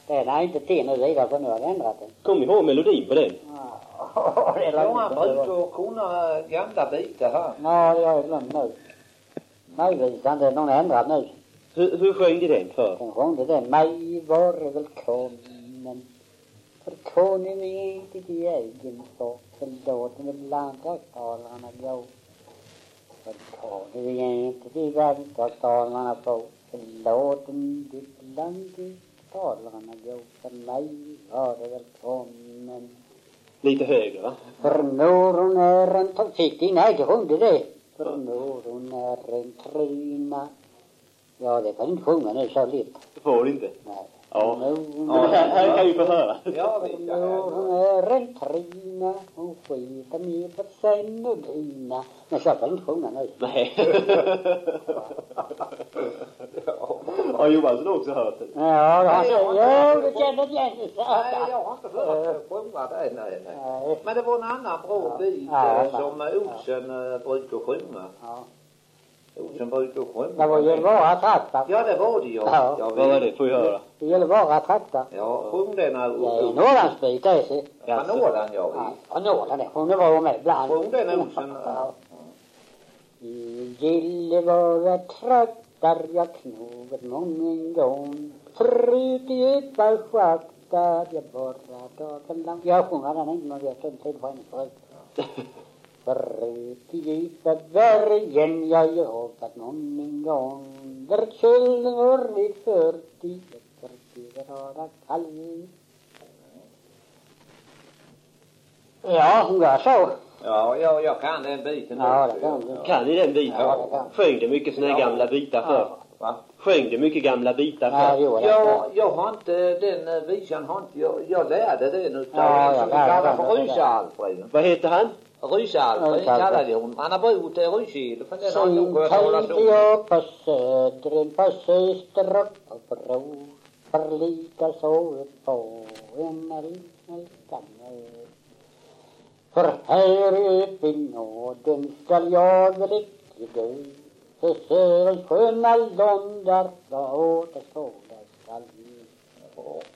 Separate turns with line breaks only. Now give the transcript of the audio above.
Den är inte till nu vidare för nu har det ändrat den.
Kom ihåg melodin på den?
Ja, det är
Ja,
långt.
han brukar kunna gamla bitar här.
Ja, det har jag glömt nu. Majvisan, det är någon ändrat nu.
Hur sjöng de den för?
Den sjungde den. Maj var välkommen. För konung är inte till egen sak. Förlåt med landskapstalarna gå. För konung är inte till landskapstalarna få. Förlåt ditt landskapstalarna gå. För mig var välkommen.
Lite högre, va?
För norron är en... Fick din äge sjungde det? För norron är en tryna. Ja, det kan du inte sjunga nu så lite.
Får du inte?
Nej.
Ja. Här kan vi få höra.
Ja,
För norron är en tryna. Hon skiter med på sen och dina. Men så kan du inte sjunga nu.
Nej. Har Johansson också hört det?
Ja, det har du känner igen det.
Nej, jag har inte hört sjunga det. Nej. Men det var en annan bra bit som Olsen brukar sjunga.
Ja.
Olsen brukar sjunga.
Det var Gällivare trakta.
Ja, det var det ja.
Ja.
Vad var det? Får vi höra?
Gällivare trakta.
Ja, sjung den här.
Det är Norrlandsbit det är så.
Från Norrland, ja.
Ja, Norrland det. Hon var med ibland.
Sjung den Olsen.
Ja. I Gällivare traktar jag knoget mången gång. Förut i ett par schaktar jag borrar dagen lång. Jag sjunger den inte, men jag vet inte på henne förut. Förut i ett par bergen jag jobbat mången gång. Där kölden var vid 40 grader kall. Ja, hon går så.
Ja, jag kan den biten.
Ja, det kan du.
Kan ni den biten?
Ja, det kan.
Sjöng det mycket såna här gamla bitar för?
Va?
Sjöng det mycket gamla bitar
Ja,
för?
jo, det
Ja, jag har inte den visan, har inte jag lärde den utav
Ja,
en
jag
som vi
lärde
kallar
den.
för Rysa-Alfred.
Vad heter han?
Rysa-Alfred
Rysa-Alfred.
kallade hon. Han har bott till Rysil, för den har
Sen
nog hört talas
tänkte
om.
jag på södren, på syster och bror. För lika så på en älskande. För här uppe i nåden skall jag riktigt dö. För sörens sköna låndar, vad återstår där skall vi.